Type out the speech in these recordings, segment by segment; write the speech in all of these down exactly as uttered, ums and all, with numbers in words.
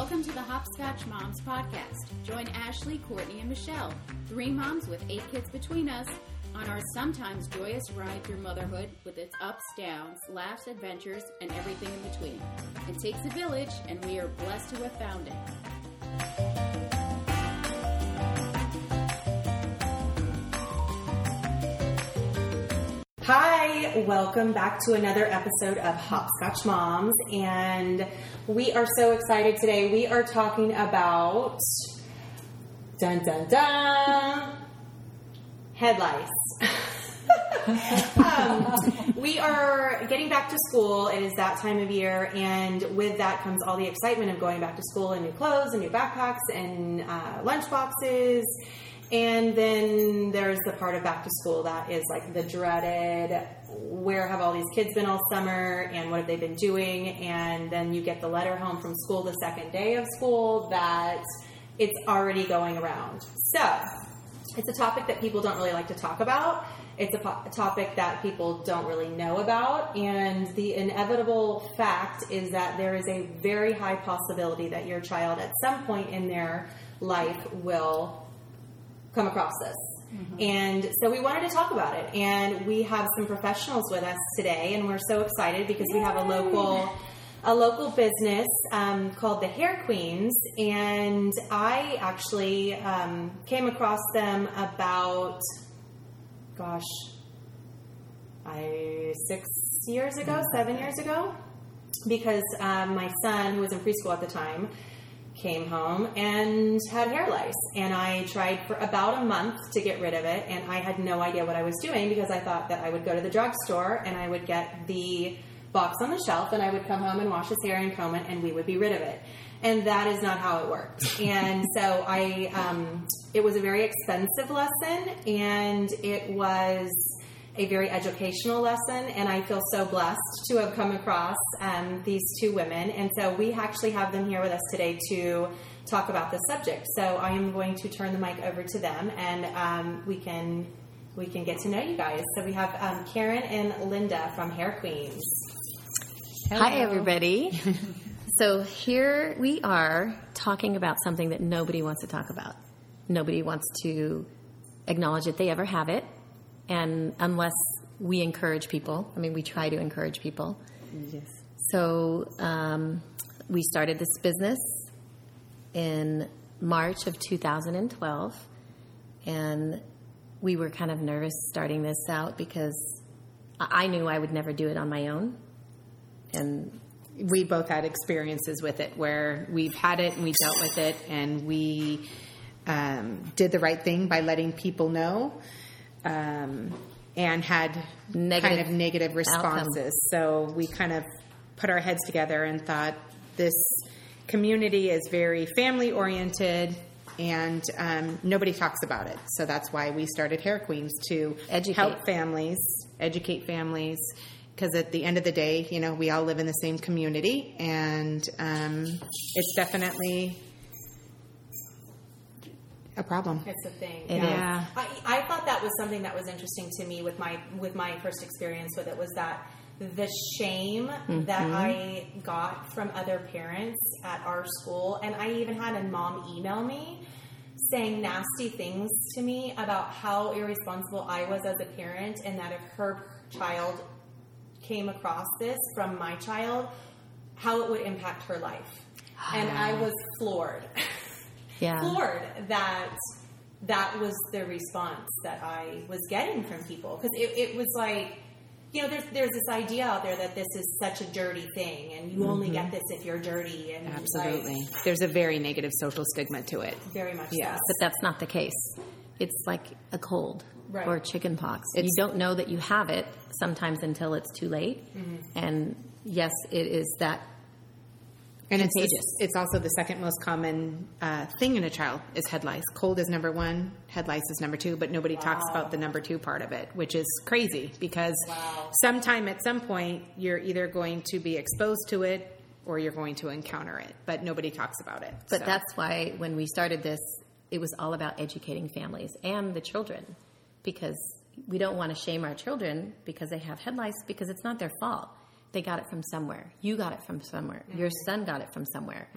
Welcome to the Hopscotch Moms podcast. Join Ashley, Courtney, and Michelle, three moms with eight kids between us, on our sometimes joyous ride through motherhood with its ups, downs, laughs, adventures, and everything in between. It takes a village, and we are blessed to have found it. Hi, welcome back to another episode of Hopscotch Moms, and we are so excited today. We are talking about dun dun dun head lice. um, we are getting back to school. It is that time of year, and with that comes all the excitement of going back to school and new clothes and new backpacks and uh, lunch boxes. And then there's the part of back to school that is like the dreaded, where have all these kids been all summer and what have they been doing? And then you get the letter home from school the second day of school that it's already going around. So it's a topic that people don't really like to talk about. It's a, po- a topic that people don't really know about. And the inevitable fact is that there is a very high possibility that your child at some point in their life will come across this. Mm-hmm. And so we wanted to talk about it, and we have some professionals with us today, and we're so excited because Yay. we have a local a local business um, called the Hair Queens, and I actually um, came across them about gosh I six years ago seven years ago because um, my son, who was in preschool at the time, came home and had hair lice, and I tried for about a month to get rid of it, and I had no idea what I was doing because I thought that I would go to the drugstore and I would get the box on the shelf and I would come home and wash his hair and comb it and we would be rid of it. And that is not how it worked. And so I, um, it was a very expensive lesson, and it was a very educational lesson, and I feel so blessed to have come across um, these two women. And so we actually have them here with us today to talk about this subject. So I am going to turn the mic over to them, and um, we can we can get to know you guys. So we have um, Karen and Linda from Hair Queens. Hello. Hi, everybody. So here we are talking about something that nobody wants to talk about. Nobody wants to acknowledge that they ever have it. And unless we encourage people, I mean, we try to encourage people. Yes. So um, we started this business in March of two thousand twelve, and we were kind of nervous starting this out because I knew I would never do it on my own. And we both had experiences with it where we've had it and we dealt with it, and we um, did the right thing by letting people know. Um, and had negative kind of negative responses. Outcome. So we kind of put our heads together and thought this community is very family oriented, and um, nobody talks about it. So that's why we started Hair Queens, to educate. help families, educate families. Because at the end of the day, you know, we all live in the same community, and um, it's definitely a problem. It's a thing. It yeah. is. I, I thought that was something that was interesting to me with my with my first experience with it, was that the shame mm-hmm. that I got from other parents at our school, and I even had a mom email me saying nasty things to me about how irresponsible I was as a parent, and that if her child came across this from my child, how it would impact her life. And I was floored. Yeah. floored that that was the response that I was getting from people, because it, it was like, you know, there's there's this idea out there that this is such a dirty thing, and you mm-hmm. only get this if you're dirty. And absolutely, like, there's a very negative social stigma to it. Very much, yes, so. But that's not the case. It's like a cold right. or chicken pox. It's, you don't know that you have it sometimes until it's too late. Mm-hmm. And yes, it is that. And it's, the, it's also the second most common uh, thing in a child is head lice. Cold is number one, head lice is number two, but nobody wow. talks about the number two part of it, which is crazy because wow. sometime at some point you're either going to be exposed to it or you're going to encounter it, but nobody talks about it. But so. That's why when we started this, it was all about educating families and the children, because we don't want to shame our children because they have head lice, because it's not their fault. They got it from somewhere. You got it from somewhere. Mm-hmm. Your son got it from somewhere. Right.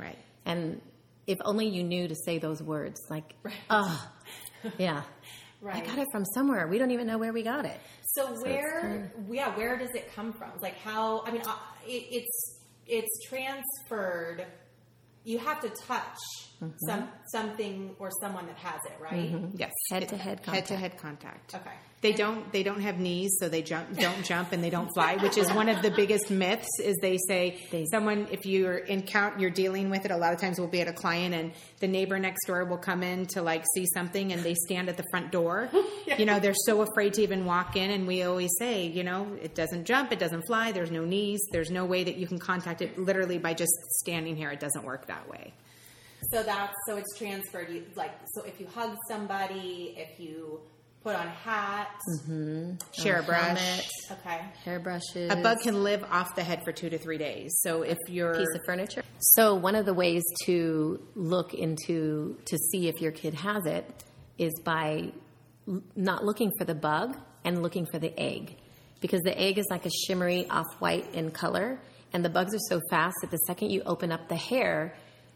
And if only you knew to say those words, like, Right. oh, yeah. Right. I got it from somewhere. We don't even know where we got it. So, so where, yeah, where does it come from? It's like how, I mean, uh, it, it's, it's transferred. You have to touch mm-hmm. some, something or someone that has it, right? Mm-hmm. Yes. Head to head contact. Head to head contact. Okay. They don't, they don't have knees, so they jump, don't jump and they don't fly, which is one of the biggest myths is they say they, someone, if you're in count, you're dealing with it. A lot of times we'll be at a client and the neighbor next door will come in to like see something and they stand at the front door. Yeah. You know, they're so afraid to even walk in. And we always say, you know, it doesn't jump, it doesn't fly. There's no knees. There's no way that you can contact it literally by just standing here. It doesn't work that way. So that's, so it's transferred. You like, so if you hug somebody, if you put on a hat, mm-hmm. share a brush, helmet, okay, hairbrushes. A bug can live off the head for two to three days. So if you're piece of furniture. So one of the ways to look into to see if your kid has it is by l- not looking for the bug and looking for the egg, because the egg is like a shimmery off-white in color, and the bugs are so fast that the second you open up the hair,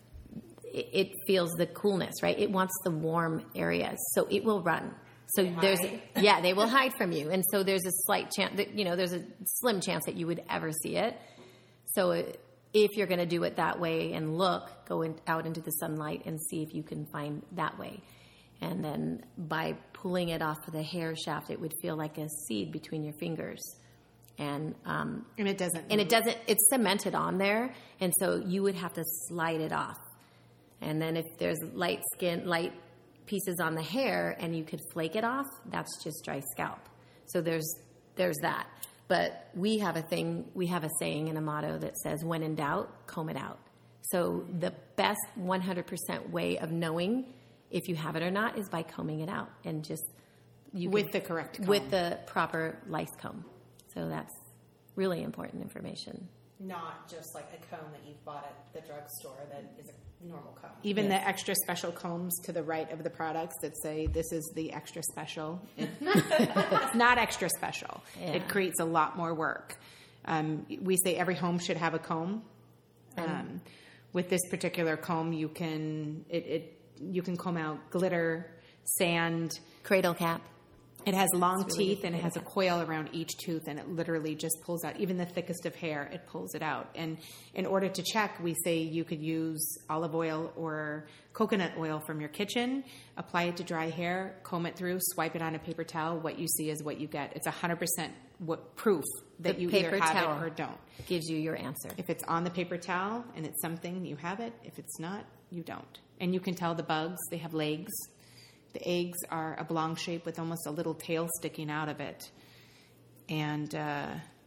it, it feels the coolness, right? It wants the warm areas, so it will run. So they there's, hide. yeah, they will hide from you. And so there's a slight chance that, you know, there's a slim chance that you would ever see it. So if you're going to do it that way and look, go in, out into the sunlight and see if you can find that way. And then by pulling it off of the hair shaft, it would feel like a seed between your fingers. And, um, and it doesn't, and it doesn't, it's cemented on there. And so you would have to slide it off. And then if there's light skin, light pieces on the hair and you could flake it off, that's just dry scalp. So there's there's that. But we have a thing, we have a saying and a motto that says, when in doubt, comb it out. So the best one hundred percent way of knowing if you have it or not is by combing it out and just you with can, the correct comb. With the proper lice comb. So that's really important information. Not just like a comb that you've bought at the drugstore that is a normal comb. Even yes. the extra special combs to the right of the products that say this is the extra special. It, it's not extra special. Yeah. It creates a lot more work. Um, we say every home should have a comb. Um, with this particular comb, you can it, it you can comb out glitter, sand, cradle cap. It has long really teeth and it has a coil around each tooth, and it literally just pulls out even the thickest of hair. It pulls it out. And in order to check, we say you could use olive oil or coconut oil from your kitchen, apply it to dry hair, comb it through, swipe it on a paper towel. What you see is what you get. It's one hundred percent what, proof that the you paper either have towel it or don't. Gives you your answer. If it's on the paper towel and it's something, you have it. If it's not, you don't. And you can tell the bugs, they have legs. The eggs are oblong shape with almost a little tail sticking out of it. And uh,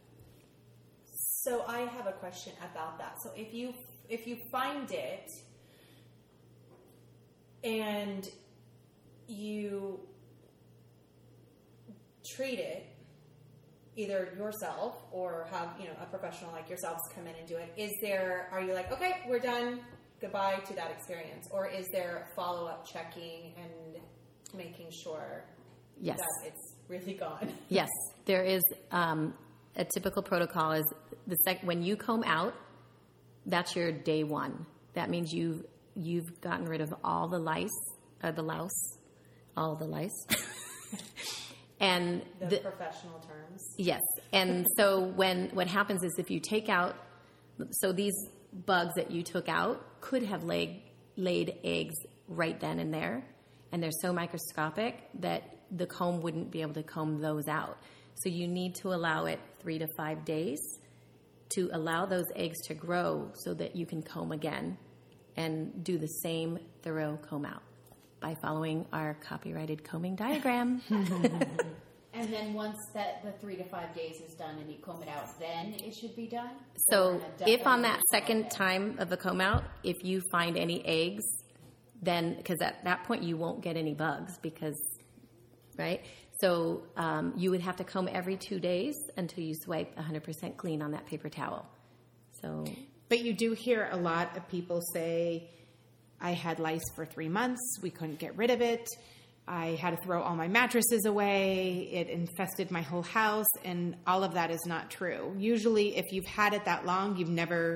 so I have a question about that. So if you if you find it and you treat it, either yourself or have, you know, a professional like yourselves come in and do it, is there, are you like, okay, we're done, goodbye to that experience? Or is there follow-up checking and making sure yes. that it's really gone? Yes, there is um, a typical protocol is the sec- when you comb out, that's your day one. That means you've, you've gotten rid of all the lice, uh, the louse, all the lice. And the, the professional terms. Yes. And so when what happens is if you take out, so these bugs that you took out could have laid, laid eggs right then and there, and they're so microscopic that the comb wouldn't be able to comb those out. So you need to allow it three to five days to allow those eggs to grow so that you can comb again and do the same thorough comb out by following our copyrighted combing diagram. And then once that the three to five days is done and you comb it out, then it should be done? So if on that second time of the comb out, if you find any eggs, then, because at that point you won't get any bugs because, right? So um, you would have to comb every two days until you swipe one hundred percent clean on that paper towel. So, but you do hear a lot of people say, I had lice for three months. We couldn't get rid of it. I had to throw all my mattresses away. It infested my whole house. And all of that is not true. Usually if you've had it that long, you've never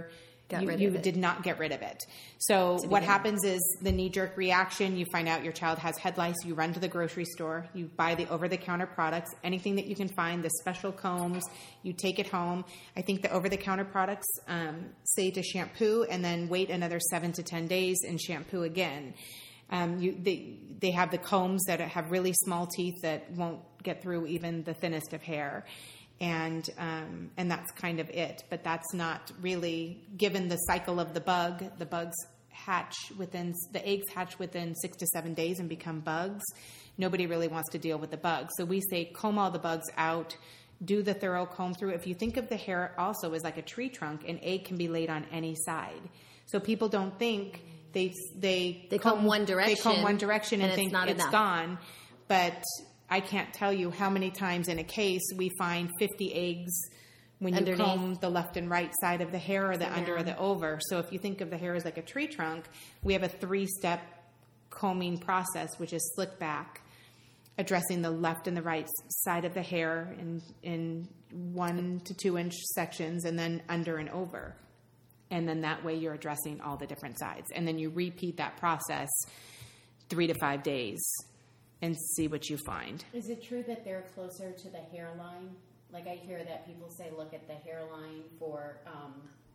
got you, rid you of it. did not get rid of it. So what begin happens is the knee-jerk reaction, you find out your child has head lice, you run to the grocery store, you buy the over-the-counter products, anything that you can find, the special combs, you take it home. I think the over-the-counter products um, say to shampoo and then wait another seven to ten days and shampoo again. Um, you, they, they have the combs that have really small teeth that won't get through even the thinnest of hair. And um, and that's kind of it. But that's not really, given the cycle of the bug, the bugs hatch within, the eggs hatch within six to seven days and become bugs. Nobody really wants to deal with the bugs. So we say comb all the bugs out, do the thorough comb through. If you think of the hair also as like a tree trunk, an egg can be laid on any side. So people don't think they they, They comb one direction, They comb one direction and, and it's think not it's enough. gone. But I can't tell you how many times in a case we find fifty eggs when you Underneath. comb the left and right side of the hair or the under or the over. So if you think of the hair as like a tree trunk, we have a three-step combing process, which is slick back, addressing the left and the right side of the hair in, in one to two inch sections, and then under and over. And then that way you're addressing all the different sides. And then you repeat that process three to five days and see what you find. Is it true that they're closer to the hairline? Like I hear that people say, look at the hairline for. Um...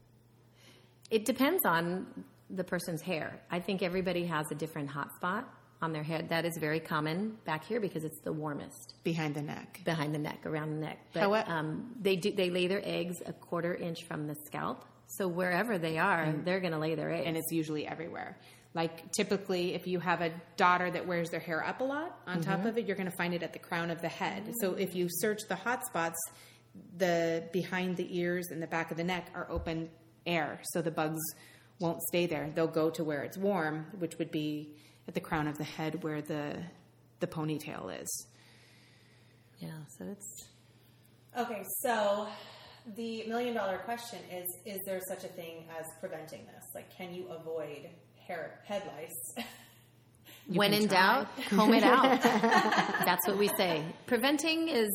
It depends on the person's hair. I think everybody has a different hot spot on their head. That is very common back here because it's the warmest Behind the neck. behind the neck, around the neck. But How- um, they do they lay their eggs a quarter inch from the scalp. So wherever they are, they're going to lay their eggs. And it's usually everywhere. Like typically, if you have a daughter that wears their hair up a lot on Mm-hmm. top of it, you're going to find it at the crown of the head. So if you search the hot spots, the behind the ears and the back of the neck are open air, so the bugs won't stay there. They'll go to where it's warm, which would be at the crown of the head where the the ponytail is. yeah, so it's Okay, so the million dollar question is, is there such a thing as preventing this? Like, can you avoid hair head lice? when can in try. doubt, comb it out. That's what we say. Preventing is,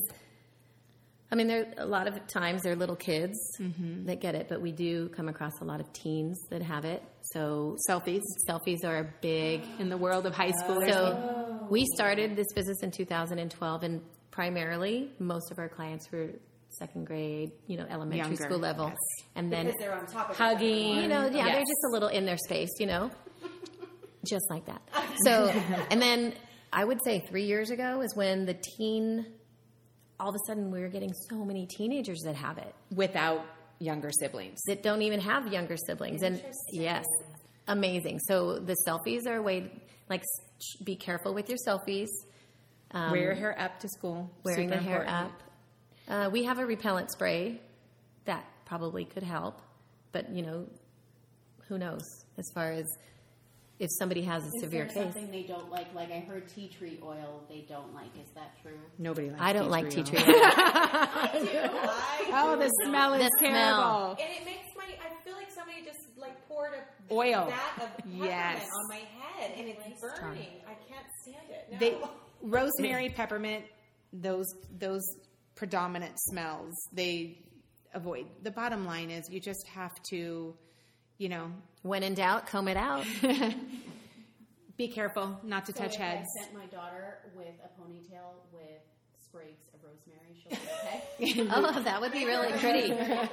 I mean, there a lot of times there are little kids that get it, but we do come across a lot of teens that have it. So Selfies selfies are a big. in the world of high schoolers. So we started this business in two thousand twelve, and primarily most of our clients were second grade, you know, elementary Younger, school level, yes. and then Because they're on top of each hugging, other. you know, yeah, Yes. they're just a little in their space, you know, just like that. So, and then I would say three years ago is when the teen, all of a sudden we were getting so many teenagers that have it, without younger siblings. that don't even have younger siblings. And yes, amazing. So the selfies are a way, like, sh- be careful with your selfies. Um, Wear your hair up to school. wearing Super the hair important. up. Uh, we have a repellent spray that probably could help, but you know, who knows? As far as if somebody has a Is severe there case, something they don't like? Like I heard tea tree oil they don't like. Is that true? Nobody likes I don't tea like tea tree tree. oil. oil. Oh, the smell is The smell. terrible. And it makes my, I feel like somebody just like poured a Oil. vat of peppermint Yes. on my head and it's burning. I can't stand it. No. They, rosemary, peppermint, those those predominant smells, they avoid. The bottom line is you just have to, you know, When in doubt, comb it out. be careful not to So touch if heads. I sent my daughter with a ponytail with sprigs of rosemary, she'll be okay. Oh, that would be really pretty.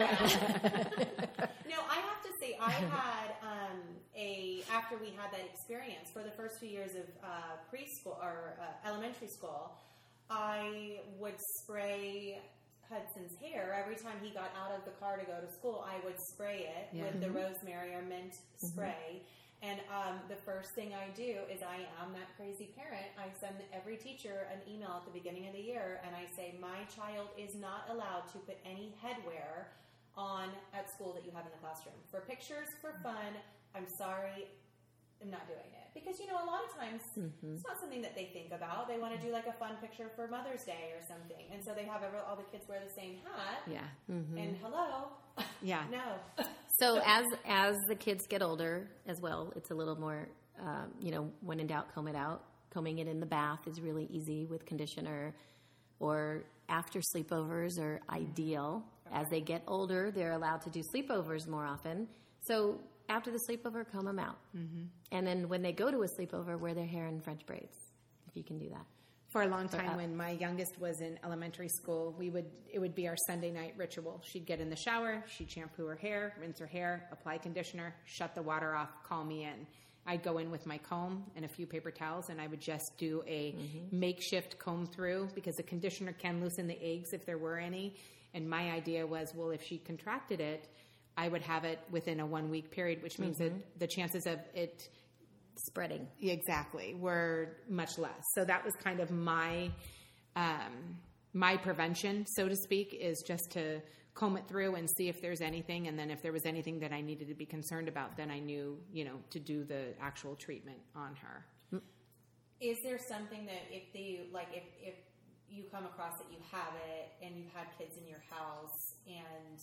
No, I have to say, I had um, a after we had that experience for the first few years of uh, preschool or uh, elementary school, I would spray Hudson's hair every time he got out of the car to go to school. I would spray it Yeah. with the rosemary or mint spray. And um, the first thing I do is I am that crazy parent. I send every teacher an email at the beginning of the year, and I say, my child is not allowed to put any headwear on at school that you have in the classroom. For pictures, for fun, I'm sorry, I'm not doing it. Because, you know, a lot of times it's not something that they think about. They want to do like a fun picture for Mother's Day or something. And so they have every, all the kids wear the same hat. Yeah, And hello, yeah. no. So as as the kids get older as well, it's a little more, um, you know, when in doubt, comb it out. Combing it in the bath is really easy with conditioner, or after sleepovers are ideal. As they get older, they're allowed to do sleepovers more often. So after the sleepover, comb them out. Mm-hmm. And then when they go to a sleepover, wear their hair in French braids, if you can do that. For a long time, when my youngest was in elementary school, we would it would be our Sunday night ritual. She'd get in the shower, she'd shampoo her hair, rinse her hair, apply conditioner, shut the water off, call me in. I'd go in with my comb and a few paper towels, and I would just do a mm-hmm. makeshift comb through, because the conditioner can loosen the eggs if there were any. And my idea was, well, if she contracted it, I would have it within a one-week period, which means mm-hmm. that the chances of it spreading exactly were much less. So that was kind of my um, my prevention, so to speak, is just to comb it through and see if there's anything, and then if there was anything that I needed to be concerned about, then I knew, you know, to do the actual treatment on her. Is there something that if they like if if you come across that you have it and you've had kids in your house, and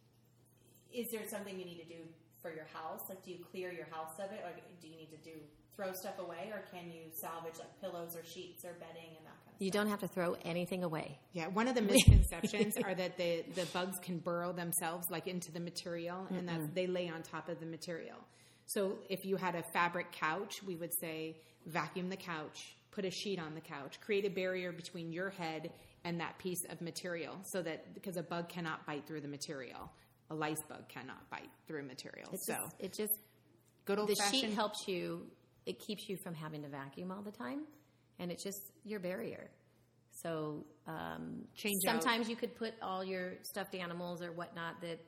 is there something you need to do for your house? Like, do you clear your house of it, or do you need to do throw stuff away, or can you salvage like pillows or sheets or bedding and that kind of you stuff? don't have to throw anything away. Yeah, one of the misconceptions are that the the bugs can burrow themselves like into the material, mm-mm. and that they lay on top of the material. So if you had a fabric couch, we would say vacuum the couch, put a sheet on the couch, create a barrier between your head and that piece of material, so that because a bug cannot bite through the material. A lice bug cannot bite through material. It's so just, it just good old the fashioned. sheet helps you. It keeps you from having to vacuum all the time, and it's just your barrier. So um, Change sometimes out. you could put all your stuffed animals or whatnot that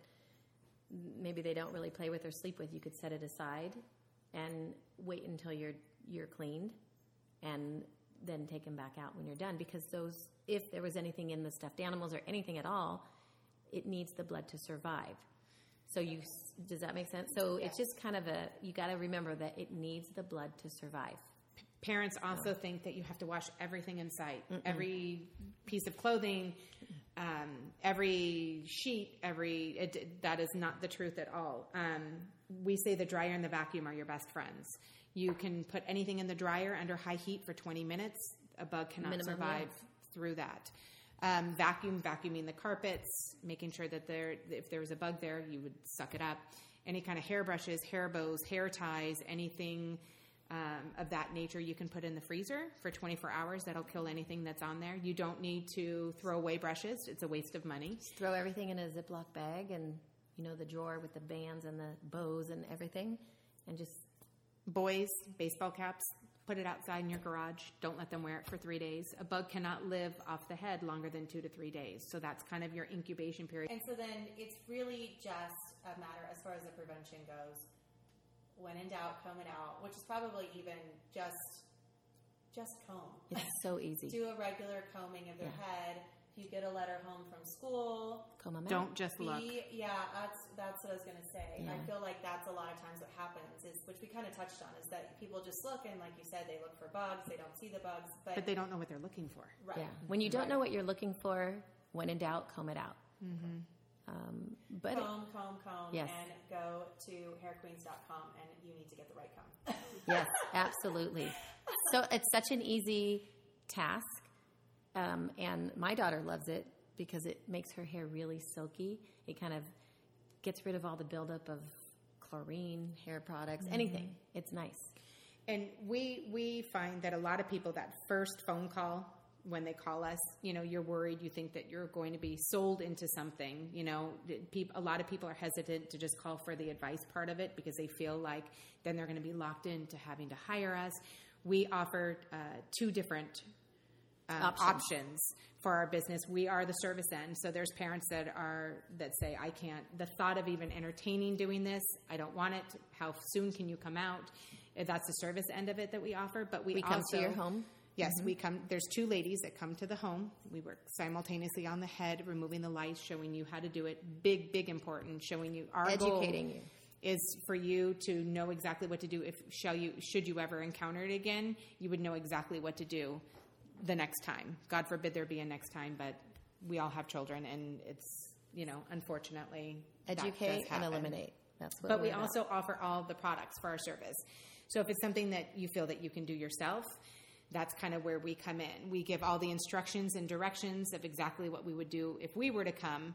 maybe they don't really play with or sleep with. You could set it aside and wait until you're you're cleaned, and then take them back out when you're done. Because those, if there was anything in the stuffed animals or anything at all, it needs the blood to survive. So you, does that make sense? So yes. It's just kind of a, you got to remember that it needs the blood to survive. Parents also think that you have to wash everything in sight, Mm-mm. every piece of clothing, um, every sheet, every, it, that is not the truth at all. Um, we say the dryer and the vacuum are your best friends. You can put anything in the dryer under high heat for twenty minutes. A bug cannot Minimum, survive yeah. through that. Um, vacuum, vacuuming the carpets, making sure that there, if there was a bug there, you would suck it up. Any kind of hair brushes, hair bows, hair ties, anything um, of that nature, you can put in the freezer for twenty-four hours. That'll kill anything that's on there. You don't need to throw away brushes. It's a waste of money. Just throw everything in a Ziploc bag, and you know the drawer with the bands and the bows and everything, and just boys, baseball caps. Put it outside in your garage. Don't let them wear it for three days. A bug cannot live off the head longer than two to three days. So that's kind of your incubation period. And so then it's really just a matter, as far as the prevention goes, when in doubt, comb it out, which is probably even just just comb. It's so easy. Do a regular combing of their yeah. head. If you get a letter home from school, comb them out. Don't just be, look. Yeah, that's that's what I was going to say. Yeah. I feel like that's a lot of times what happens is, which we kind of touched on, is that people just look, and like you said, they look for bugs. They don't see the bugs, but, but they don't know what they're looking for. Right. Yeah. When you don't right. know what you're looking for, when in doubt, comb it out. Mm-hmm. Um, but comb, comb, comb, yes. and go to hair queens dot com, and you need to get the right comb. Yes, absolutely. So it's such an easy task, um, and my daughter loves it because it makes her hair really silky. It kind of gets rid of all the buildup of chlorine, hair products, mm-hmm. anything. It's nice. And we we find that a lot of people, that first phone call, when they call us, you know, you're worried, you think that you're going to be sold into something. You know, a lot of people are hesitant to just call for the advice part of it because they feel like then they're going to be locked into having to hire us. We offer uh, two different uh, options. options for our business. We are the service end. So there's parents that are, that say, I can't, the thought of even entertaining doing this, I don't want it. How soon can you come out? That's the service end of it that we offer. But we, we also, come to your home. Yes, mm-hmm. we come. There's two ladies that come to the home. We work simultaneously on the head, removing the lice, showing you how to do it. Big, big important. Showing you our educating goal you is for you to know exactly what to do. If shall you, should you ever encounter it again, you would know exactly what to do the next time. God forbid there be a next time, but we all have children, and it's, you know, unfortunately, educate and eliminate. That's what. But we about. also offer all the products for our service. So if it's something that you feel that you can do yourself, that's kind of where we come in. We give all the instructions and directions of exactly what we would do if we were to come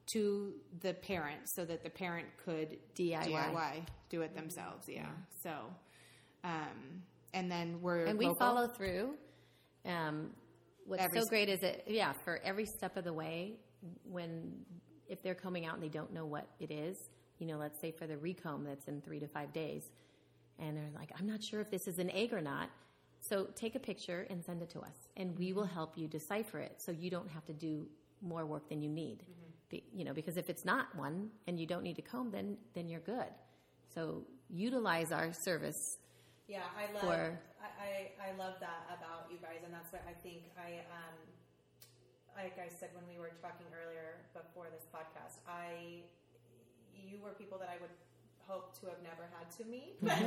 to the parent so that the parent could D I Y. D I Y do it themselves. Yeah. yeah. So, um, and then we're and we local. follow through. Um, what's Every so great is that yeah, for every step of the way, when if they're coming out and they don't know what it is, you know, let's say for the recomb that's in three to five days, and they're like, I'm not sure if this is an egg or not. So take a picture and send it to us, and we will help you decipher it, so you don't have to do more work than you need. Mm-hmm. Be, you know, because if it's not one and you don't need to comb, then then you're good. So utilize our service. Yeah, I love for, I, I, I love that about you guys, and that's what I think I um like I said when we were talking earlier before this podcast, I you were people that I would hope to have never had to meet. But,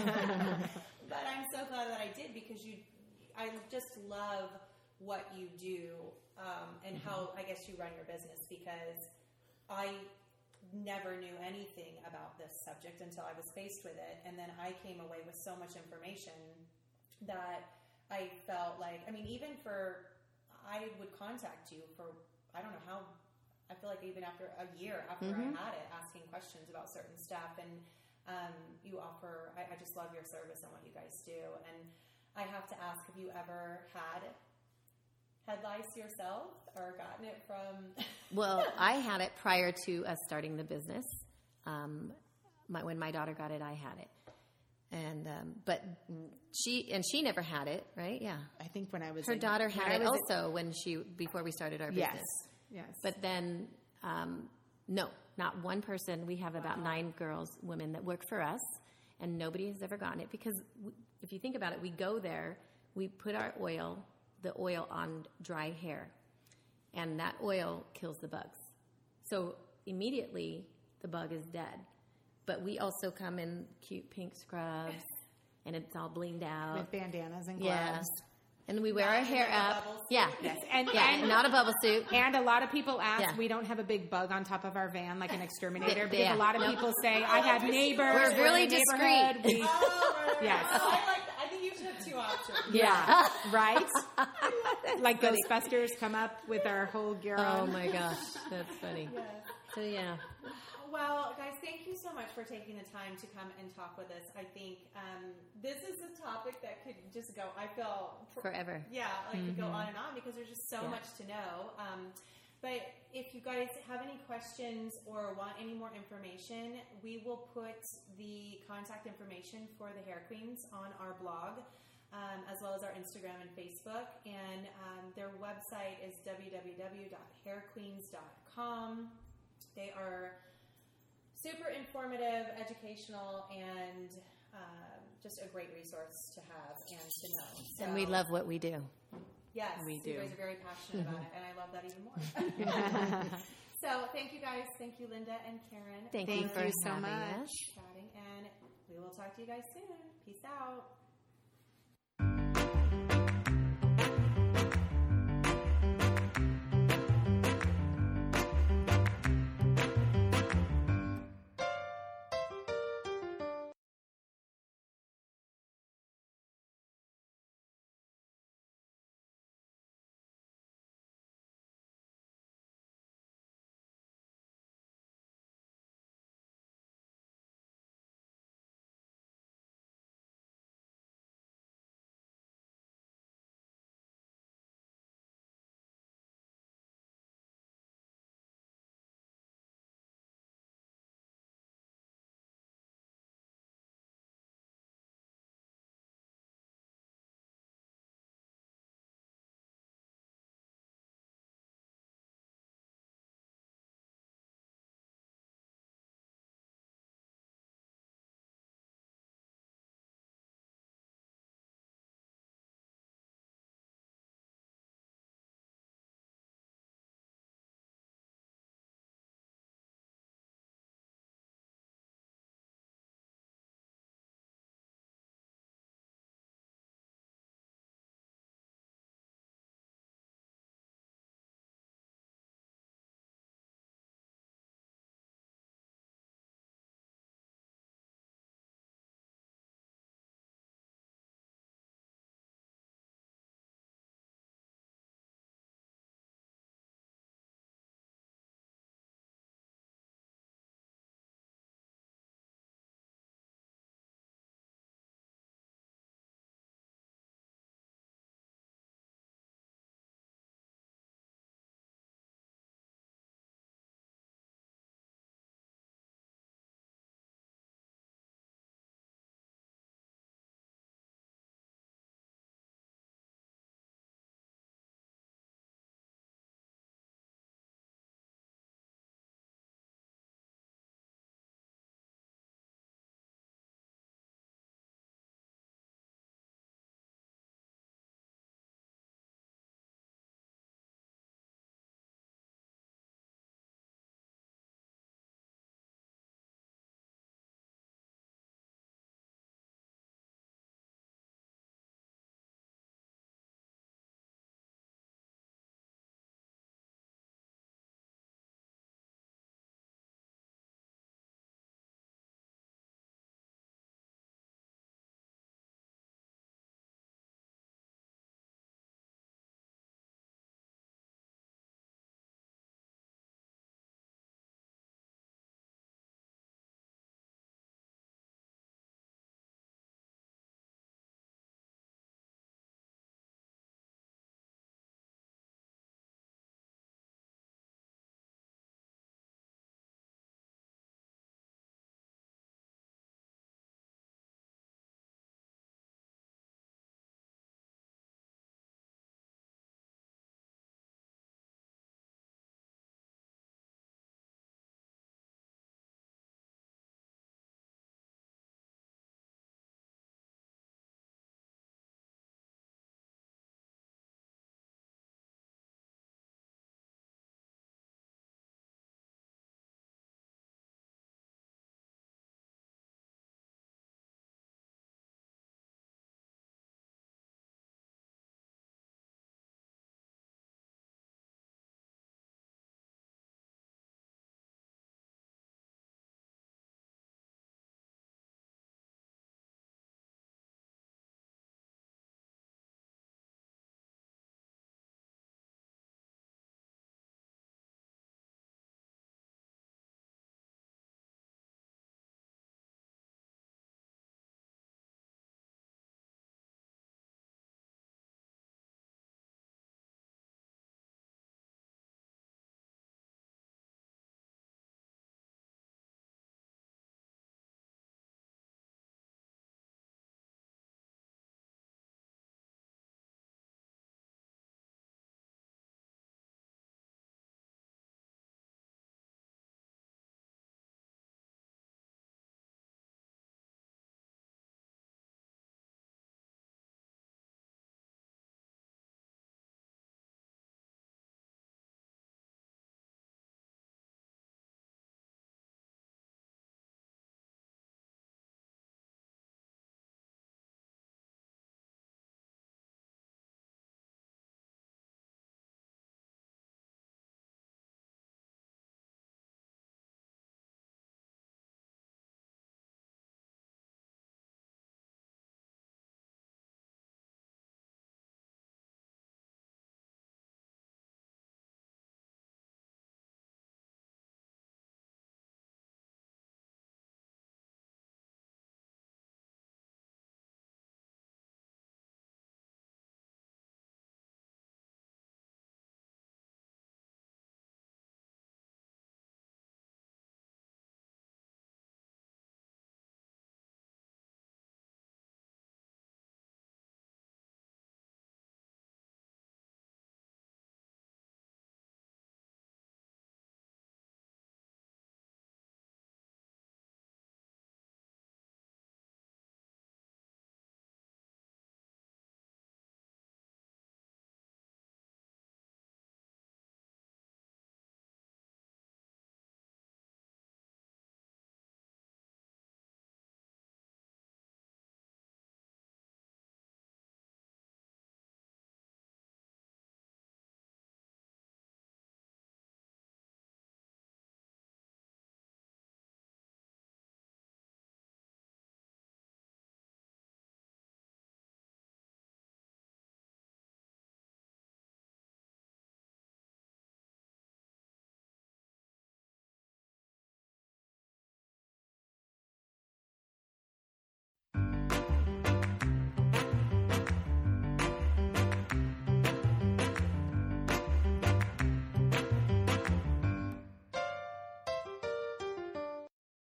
but I'm so glad that I did, because you I just love what you do, um, and mm-hmm. how I guess you run your business, because I never knew anything about this subject until I was faced with it, and then I came away with so much information that I felt like, I mean, even for, I would contact you for, I don't know how, I feel like even after a year after mm-hmm. I had it, asking questions about certain stuff, and um, you offer, I, I just love your service and what you guys do. And I have to ask, have you ever had head lice yourself, or gotten it from? Well, I had it prior to us starting the business. Um, my, when my daughter got it, I had it, and um, but she and she never had it, right? Yeah, I think when I was her in, daughter had it also at, when she before we started our business. Yes, yes. But then, um, no, not one person. We have about wow. nine girls, women that work for us, and nobody has ever gotten it, because we, if you think about it, we go there, we put our oil. the oil on dry hair, and that oil kills the bugs. So immediately the bug is dead. But we also come in cute pink scrubs, and it's all blinged out. With bandanas and gloves. Yeah. And we wear not our hair up. Yeah. Yes. And, yeah. and not a bubble suit. And a lot of people ask, yeah. we don't have a big bug on top of our van like an exterminator, the, because yeah. a lot of no. people say, I have neighbors. We're really discreet. We, oh, right. Yes. Oh, I like that. I think you should have two options. Yeah. Right? Like Ghostbusters come up with our whole gear on. Oh my gosh. That's funny. Yes. So yeah. Well, guys, thank you so much for taking the time to come and talk with us. I think um, this is a topic that could just go, I feel... For, forever. Yeah, like mm-hmm. could go on and on, because there's just so yeah. much to know. Um, but if you guys have any questions or want any more information, we will put the contact information for the Hair Queens on our blog, um, as well as our Instagram and Facebook. And um, their website is w w w dot hair queens dot com. They are super informative, educational, and uh, just a great resource to have and to know. So, and we love what we do. Yes, we do. You guys are very passionate about it, and I love that even more. So thank you guys. Thank you, Linda and Karen. Thank, Thank you for you so having much. us. Chatting, and we will talk to you guys soon. Peace out.